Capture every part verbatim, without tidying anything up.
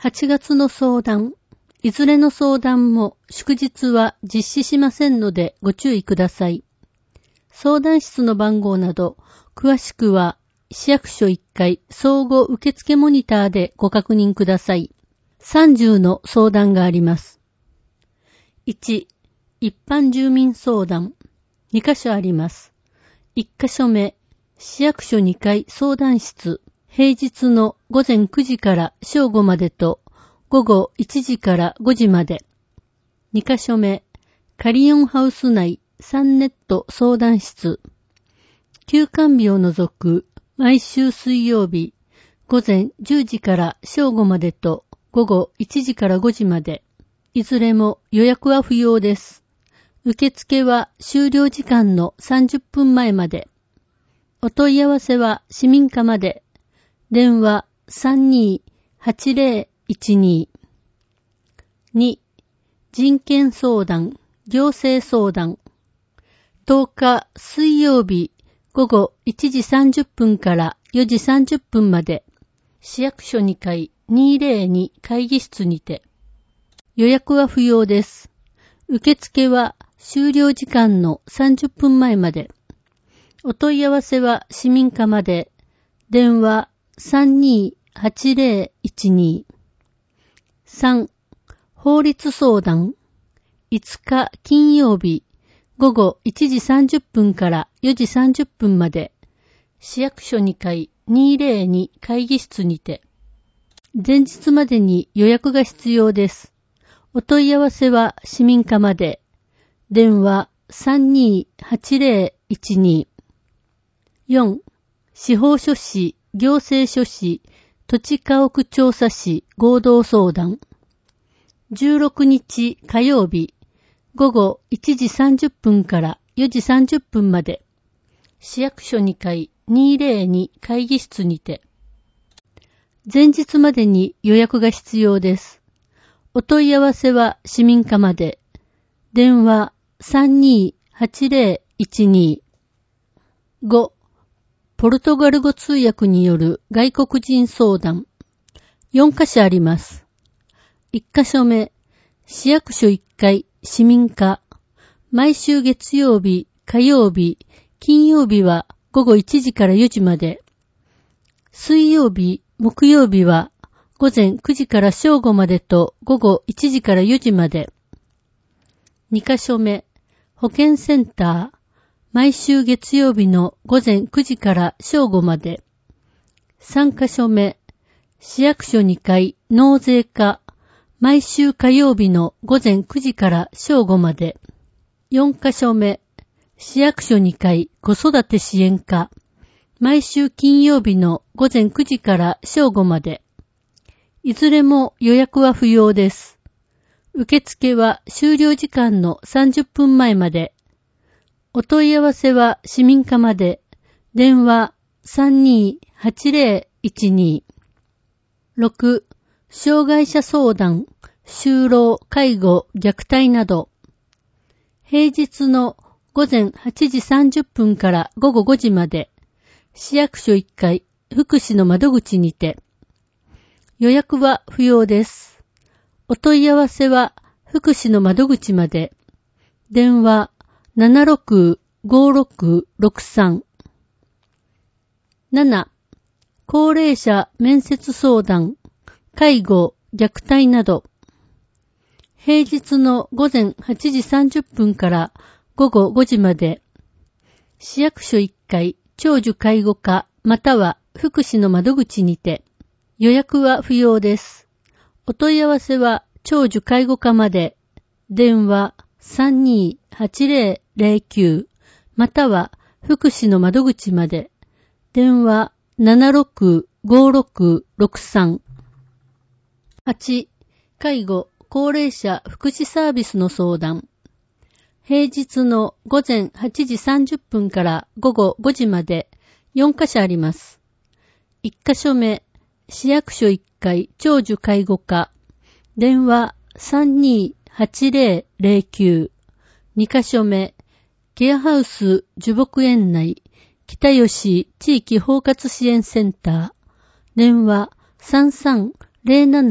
はちがつの相談、いずれの相談も祝日は実施しませんのでご注意ください。相談室の番号など、詳しくは市役所いっかい総合受付モニターでご確認ください。さんじゅうの相談があります。いち、一般住民相談。にかしょあります。いっかしょめ、市役所にかい相談室。平日のごぜんくじから正午までと午後いちじからごじまで。にかしょめ、カリオンハウス内さんネット相談室。休館日を除く毎週水曜日ごぜんじゅうじから正午までと午後いちじからごじまで。いずれも予約は不要です。受付は終了時間のさんじゅっぷんまえまで。お問い合わせは市民課まで。電話 さんにーはちぜろいちにー。に、人権相談、行政相談。とおか水曜日午後いちじさんじゅっぷんからよじさんじゅっぷんまで。市役所にかいにぜろに会議室にて。予約は不要です。受付は終了時間のさんじゅっぷんまえまで。お問い合わせは市民課まで。電話さんにーはちぜろいちにー。さん、法律相談。いつか金曜日午後いちじさんじゅっぷんからよじさんじゅっぷんまで。市役所にかいにぜろに会議室にて。前日までに予約が必要です。お問い合わせは市民課まで。電話さんにーはちぜろいちにー。よん、司法書士、行政書士、土地家屋調査士合同相談。じゅうろくにち火曜日午後いちじさんじゅっぷんからよじさんじゅっぷんまで。市役所にかいにぜろに会議室にて。前日までに予約が必要です。お問い合わせは市民課まで。電話さんにーはちぜろいちにー。ご、ポルトガル語通訳による外国人相談。よんかしょあります。いっかしょめ、市役所いっかい市民課。毎週月曜日、火曜日、金曜日はごごいちじからよじまで。水曜日、木曜日はごぜんくじから正午までとごごいちじからよじまで。にかしょめ、保健センター。毎週月曜日のごぜんくじから正午まで。さんかしょめ、市役所にかい納税課。毎週火曜日のごぜんくじから正午まで。よんかしょめ、市役所にかい子育て支援課。毎週金曜日のごぜんくじから正午まで。いずれも予約は不要です。受付は終了時間のさんじゅっぷんまえまで。お問い合わせは市民課まで。電話さんにーはちぜろいちにー。ろく、障害者相談、就労、介護、虐待など。平日のごぜんはちじさんじゅっぷんからごごごじまで。市役所いっかい福祉の窓口にて。予約は不要です。お問い合わせは福祉の窓口まで。電話ななろくごろくろくさん。なな、高齢者面接相談、介護、虐待など。平日のごぜんはちじさんじゅっぷんからごごごじまで。市役所いっかい長寿介護課または福祉の窓口にて。予約は不要です。お問い合わせは長寿介護課まで。電話さんにーはちぜろぜろきゅうまたは福祉の窓口まで。電話ななろくごろくろくさん。はち、介護、高齢者福祉サービスの相談。平日のごぜんはちじさんじゅっぷんからごごごじまでよんかしょあります。いっかしょめ、市役所いっかい長寿介護課。電話さんにーはちぜろぜろきゅう。にかしょめ、ケアハウス樹木園内北吉地域包括支援センター。電話さんさんぜろなな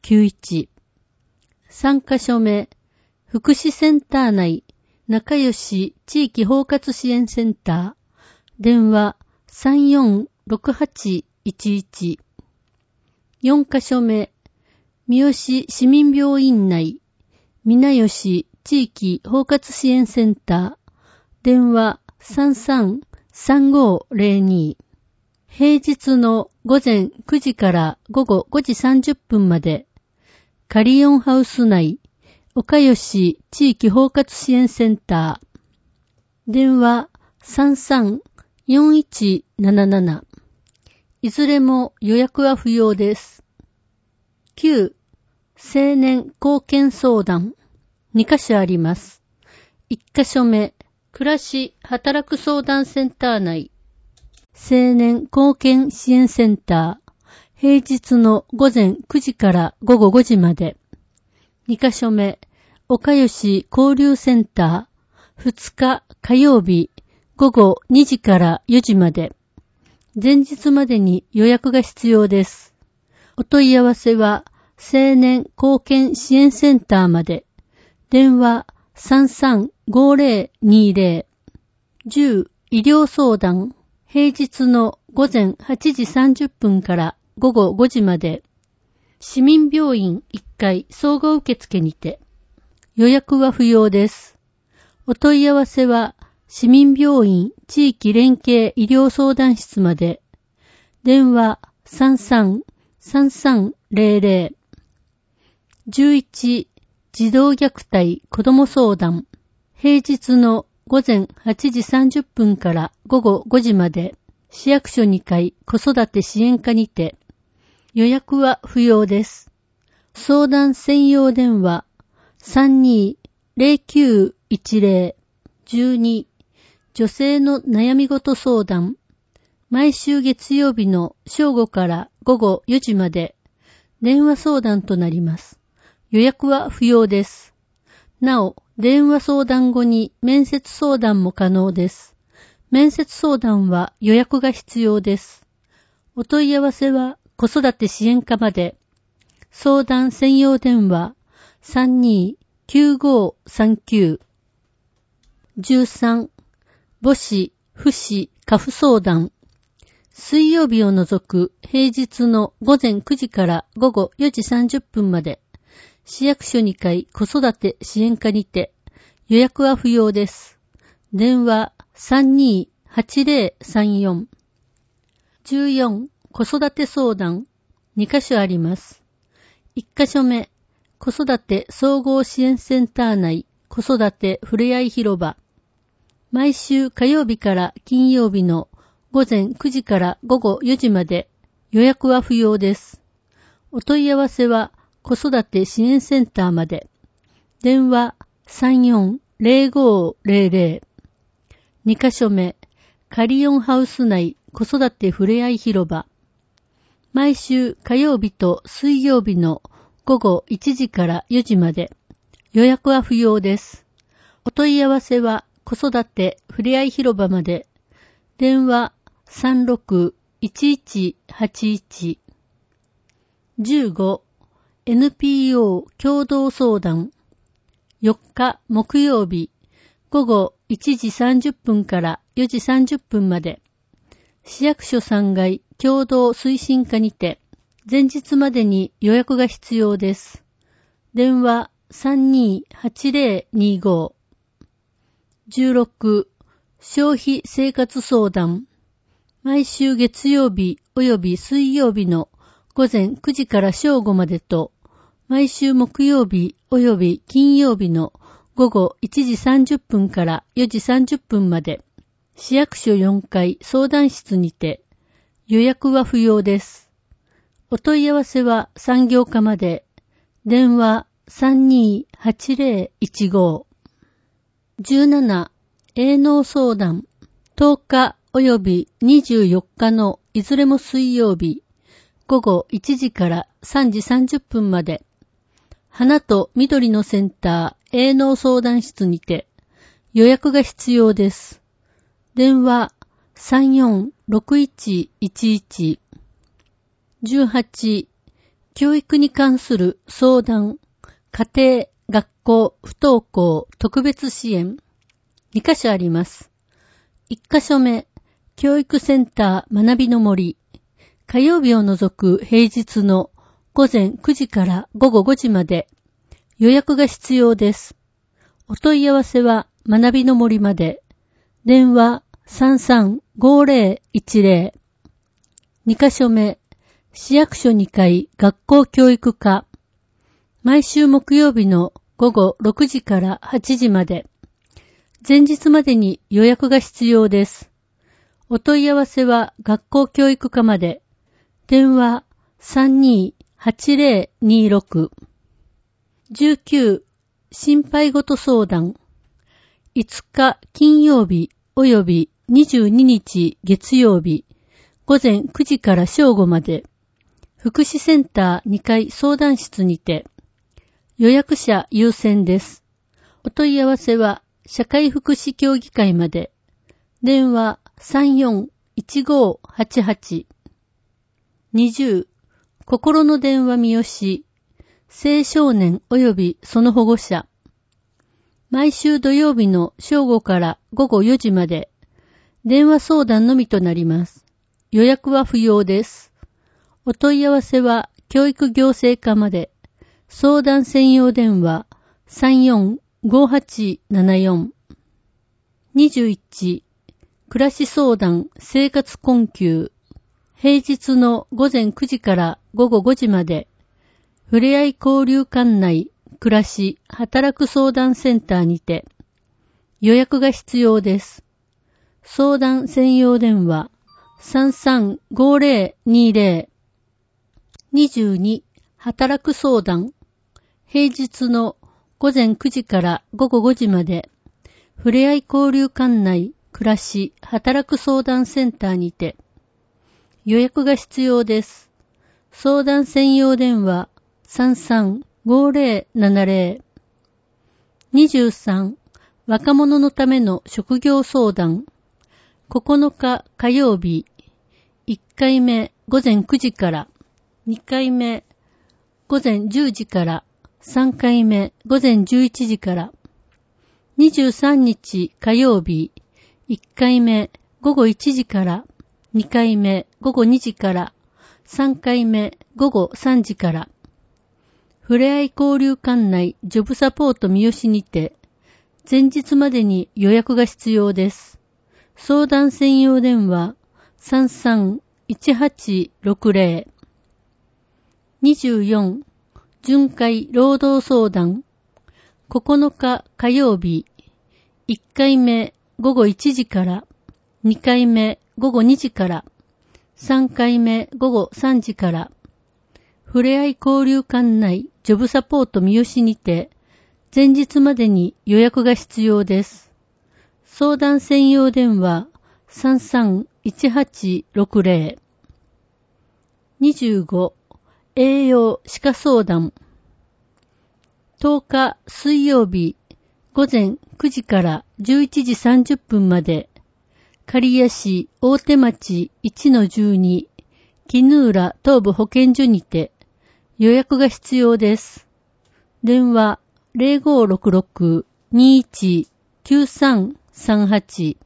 きゅういち。さんカ所目、福祉センター内、仲良し地域包括支援センター、電話 さんよんろくはちいちいち。よんカ所目、三好市民病院内、皆吉地域包括支援センター、電話 さんさんさんごゼロに。平日の午前くじから午後ごじさんじゅっぷんまで、カリオンハウス内、岡吉地域包括支援センター、電話 さんさんよんいちなななな。いずれも予約は不要です。きゅう、青年貢献相談、にカ所あります。いっカ所目、暮らし働く相談センター内、青年貢献支援センター、平日の午前くじから午後ごじまで。にカ所目、岡吉交流センター、ふつか火曜日、午後にじからよじまで。前日までに予約が必要です。お問い合わせは、青年貢献支援センターまで。電話 さんさんごゼロにゼロ。じゅう、医療相談。平日の午前はちじさんじゅっぷんから午後ごじまで。市民病院いっかい総合受付にて。予約は不要です。お問い合わせは、市民病院地域連携医療相談室まで。電話 さんさんさんさんゼロゼロ。じゅういち、児童虐待子ども相談。平日の午前はちじさんじゅっぷんから午後ごじまで。市役所にかい子育て支援課にて。予約は不要です。相談専用電話 さんにゼロきゅういちゼロ。じゅうに、女性の悩み事相談。毎週月曜日の正午から午後よじまで電話相談となります。予約は不要です。なお、電話相談後に面接相談も可能です。面接相談は予約が必要です。お問い合わせは子育て支援課まで。相談専用電話 さんにきゅうごさんきゅう。じゅうさん、母子、父子、家父相談。水曜日を除く平日の午前くじから午後よじさんじゅっぷんまで。市役所にかい子育て支援課にて。予約は不要です。電話 さんにはちゼロさんよん。じゅうよん、子育て相談。にカ所あります。いっカ所目、子育て総合支援センター内子育てふれあい広場。毎週火曜日から金曜日の午前くじから午後よじまで。予約は不要です。お問い合わせは子育て支援センターまで。電話 さんよんゼロごゼロゼロ。にカ所目、カリオンハウス内子育てふれあい広場。毎週火曜日と水曜日の午後いちじからよじまで。予約は不要です。お問い合わせは子育てふれあい広場まで。電話 さんろくいちいちはちいち。じゅうご、エヌピーオー 共同相談。よっか木曜日、午後いちじさんじゅっぷんからよじさんじゅっぷんまで。市役所さんがい共同推進課にて、前日までに予約が必要です。電話 さんにはちゼロにご。じゅうろく、消費生活相談。毎週月曜日及び水曜日の午前くじから正午までと、毎週木曜日及び金曜日の午後いちじさんじゅっぷんからよじさんじゅっぷんまで、市役所よんかい相談室にて、予約は不要です。お問い合わせは産業課まで。電話 さんにはちゼロいちご。じゅうなな、営農相談。とおか及びにじゅうよっかのいずれも水曜日、午後いちじからさんじさんじゅっぷんまで。花と緑のセンター営農相談室にて、予約が必要です。電話 さんよんろくいちいちいち。じゅうはち、 教育に関する相談、家庭、学校、不登校、特別支援。にカ所あります。いっカ所目、教育センター学びの森。火曜日を除く平日の午前くじから午後ごじまで予約が必要です。お問い合わせは学びの森まで。電話 さんさんごぜろいちぜろ。にカ所目、市役所にかい学校教育課。毎週木曜日の午後ろくじからはちじまで。前日までに予約が必要です。お問い合わせは学校教育課まで。電話 さんにーはちぜろにろく。じゅうきゅう、心配事相談。いつか金曜日及びにじゅうににち月曜日、午前くじから正午まで、福祉センターにかい相談室にて、予約者優先です。お問い合わせは社会福祉協議会まで。電話 さんよんいちごはちはち。にじゅう、心の電話三好、青少年及びその保護者。毎週土曜日の正午から午後よじまで、電話相談のみとなります。予約は不要です。お問い合わせは教育行政課まで。相談専用電話 さんよんごはちななよん。にじゅういち、暮らし相談生活困窮。平日の午前くじから午後ごじまで、ふれあい交流館内暮らし働く相談センターにて、予約が必要です。相談専用電話 さんさんごぜろにぜろ。にじゅうに、働く相談。平日の午前くじから午後ごじまで、ふれあい交流館内暮らし働く相談センターにて、予約が必要です。相談専用電話 さんさんごぜろななぜろ。にじゅうさん、若者のための職業相談。ここのか火曜日、いっかいめ午前くじから、にかいめ午前じゅうじから、さんかいめ午前じゅういちじから、にじゅうさんにち火曜日、いっかいめ午後いちじから、にかいめ午後にじから、さんかいめ午後さんじから、ふれあい交流館内ジョブサポート三好にて、前日までに予約が必要です。相談専用電話 さんさんいちはちろくぜろ。にじゅうよん、巡回労働相談。ここのか火曜日、いっかいめ午後いちじから、にかいめ午後にじから、さんかいめ午後さんじから、ふれあい交流館内ジョブサポート三好にて、前日までに予約が必要です。相談専用電話 さんさんいちはちろくぜろ。にじゅうご、栄養歯科相談。とおか水曜日午前くじからじゅういちじさんじゅっぷんまで、刈谷市大手町 いちのじゅうに 絹浦東部保健所にて予約が必要です。電話 ぜろごろくろくにいちきゅうさんさんはち。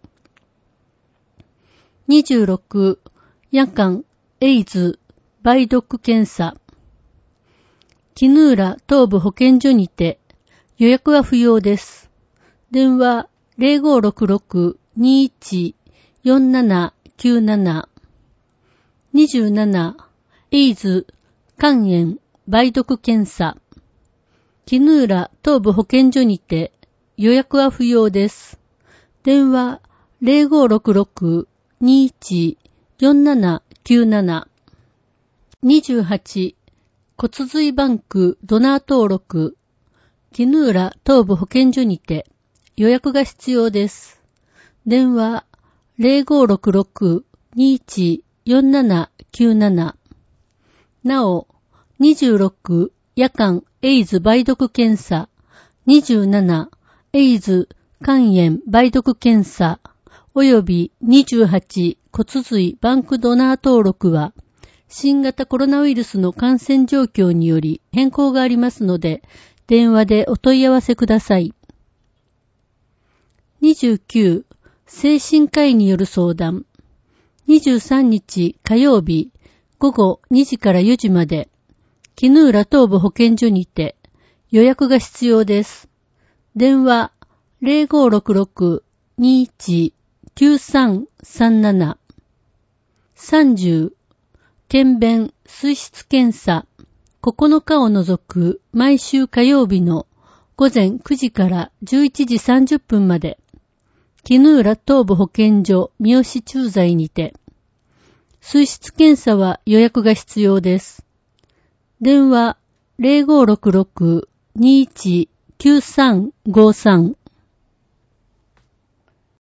にじゅうろく、夜間エイズ梅毒検査。絹浦東部保健所にて予約は不要です。電話 ぜろごろくろくにいちよんななきゅうなな。にじゅうなな、エイズ肝炎梅毒検査。絹浦東部保健所にて予約は不要です。電話 ぜろごろくろくにいちよんななきゅうなな。にじゅうはち、骨髄バンクドナー登録。絹浦東部保健所にて予約が必要です。電話 ぜろごろくろくにいちよんななきゅうなな。なお、にじゅうろく夜間エイズ梅毒検査、にじゅうななエイズ肝炎梅毒検査、およびにじゅうはち骨髄バンクドナー登録は、 新型コロナウイルスの感染状況により変更がありますので、電話でお問い合わせください。にじゅうきゅう、精神科医による相談。にじゅうさんにち火曜日、午後にじからよじまで、絹浦東部保健所にて予約が必要です。電話 ゼロごろくろく にいち きゅうさんさんなな。さんじゅう、検便水質検査、ここのかを除く毎週火曜日の午前くじからじゅういちじさんじゅっぷんまで、絹浦東部保健所三好駐在にて、水質検査は予約が必要です。電話 ゼロごろくろく にいち きゅうさんごさん。